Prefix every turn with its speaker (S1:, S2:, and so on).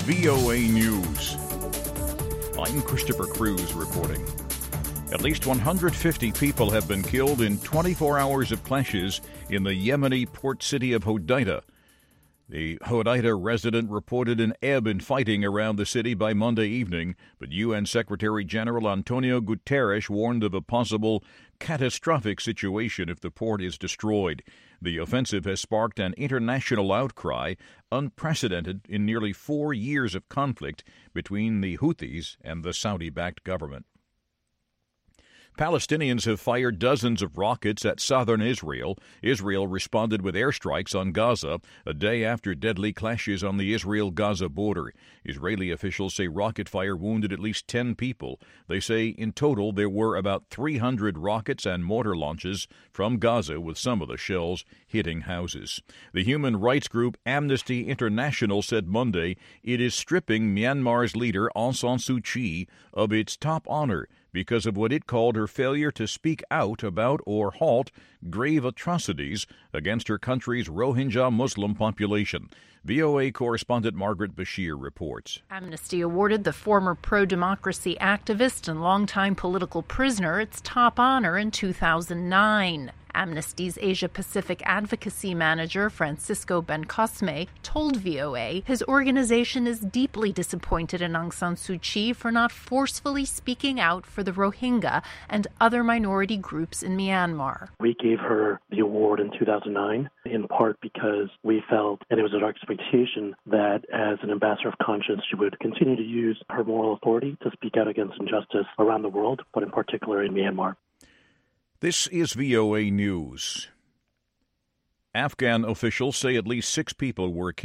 S1: VOA News. I'm Christopher Cruz reporting. At least 150 people have been killed in 24 hours of clashes in the Yemeni port city of Hodeidah. The Hodeidah resident reported an ebb in fighting around the city by Monday evening, but UN Secretary General Antonio Guterres warned of a possible catastrophic situation if the port is destroyed. The offensive has sparked an international outcry, unprecedented in nearly 4 years of conflict between the Houthis and the Saudi-backed government. Palestinians have fired dozens of rockets at southern Israel. Israel responded with airstrikes on Gaza a day after deadly clashes on the Israel-Gaza border. Israeli officials say rocket fire wounded at least 10 people. They say in total there were about 300 rockets and mortar launches from Gaza, with some of the shells hitting houses. The human rights group Amnesty International said Monday it is stripping Myanmar's leader Aung San Suu Kyi of its top honor because of what it called her failure to speak out about or halt grave atrocities against her country's Rohingya Muslim population. VOA correspondent Margaret Bashir reports.
S2: Amnesty awarded the former pro-democracy activist and longtime political prisoner its top honor in 2009. Amnesty's Asia-Pacific advocacy manager, Francisco Bencosme, told VOA his organization is deeply disappointed in Aung San Suu Kyi for not forcefully speaking out for the Rohingya and other minority groups in Myanmar.
S3: We gave her the award in 2009, in part because we felt, and it was our expectation, that as an ambassador of conscience, she would continue to use her moral authority to speak out against injustice around the world, but in particular in Myanmar.
S1: This is VOA News. Afghan officials say at least 6 people were killed